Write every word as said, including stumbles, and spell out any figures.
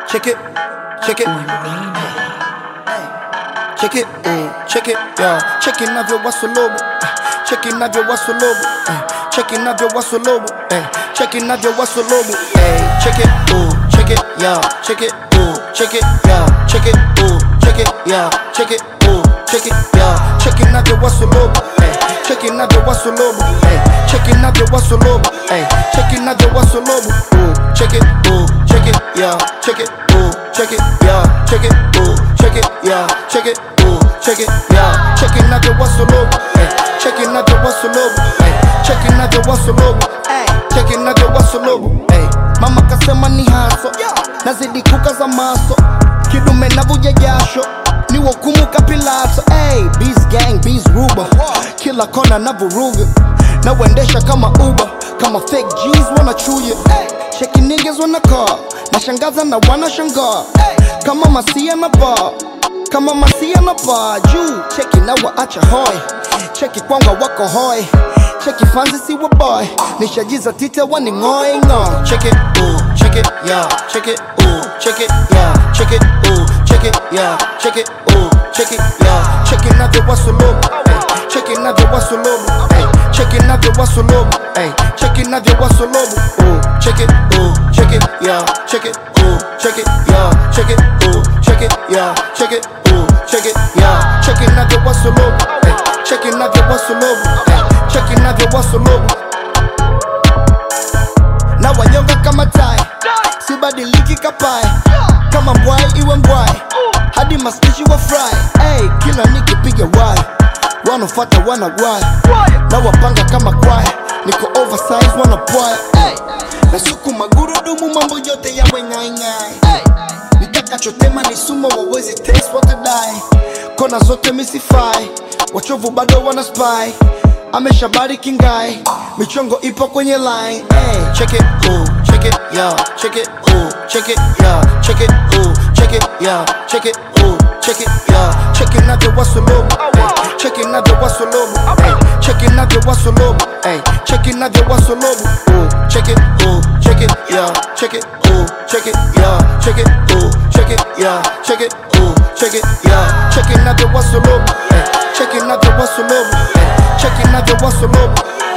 check it, check it, check it, ooh, check it, yeah. Check it navyo wasolobo, check it navyo wasolobo, check it navyo wasolobo, check it navyo wasolobo, check it, ooh, check it, yeah. Check it, ooh, check it, yeah. Check it, ooh, check it, yeah. Check it, ooh, check it, yeah. Check it navyo wasolobo, check it navyo wasolobo, check it navyo wasolobo, check it navyo wasolobo, ooh, check it, ooh, check it, yeah. Check it, ooh, check it, yeah. Check it, ooh, check it, yeah. Check it, ooh, check it, yeah. Check it navyo wasolobo, check it navyo wasolobo, check it navyo wasolobo, check it navyo wasolobo. Mama kasema ni haso, nazidi kukaza maso, kidume navuja jasho, ni wakumuka Pilato. Ay, Beast Gang, Beast Ruba, kila kona na vuruga, na wendesha kama Uber, kama fake G's wanachuya. Cheki niggas wana car, na shangaza na wana shangaa, kama masia na bar, kama masia na bar. Juu, cheki na waacha hoi, cheki kwanga wako hoi, cheki fanzi si wa boy, nishajiza tite wani ngoi ngo. Check it, ooh, check it, yeah. Check it, ooh, check it, yeah. Check it, ooh, check it, yeah. Check it, ooh, check it, yeah. Check it navyo wasolobo, check it navyo wasolobo, check it navyo wasolobo, check it navyo wasolobo, ooh, check it, ooh, check it, yeah. Check it, ooh, check it, yeah. Check it, ooh, check it, yeah. Check it, ooh, check it, yeah. Check it navyo wasolobo, check it navyo wasolobo, check it navyo wasolobo. Na wanyonga kama tai, sibadiliki kapai, kama mbwai iwe mbwai, hadi mastishi wa fry. Ay, kila nikipiga wire, wanofata wanagwai, na wapanga kama kwaya, niko oversize wanapwaya. Na suku magurudumu mambo yote yawe ngai ngai, nitakachotema ni sumo wawezi taste watadai, kona zote misifai, wachovu bado wana spy, ameshabariki ngai, michongo ipo kwenye line. Ay, check it, ooh, check it, yeah. Check it, ooh, check it, yeah. Check it, ooh, check it, yeah. Check it, ooh, check it, yeah. Check it navyo wasolobo, check it navyo wasolobo, check it navyo wasolobo, check it navyo wasolobo, ooh, check it, ooh, check it, yeah. Check it, ooh, check it, yeah. Check it, ooh, check it, yeah. Check it, ooh, check it, yeah. Check it navyo wasolobo, check it navyo wasolobo, check it navyo wasolobo.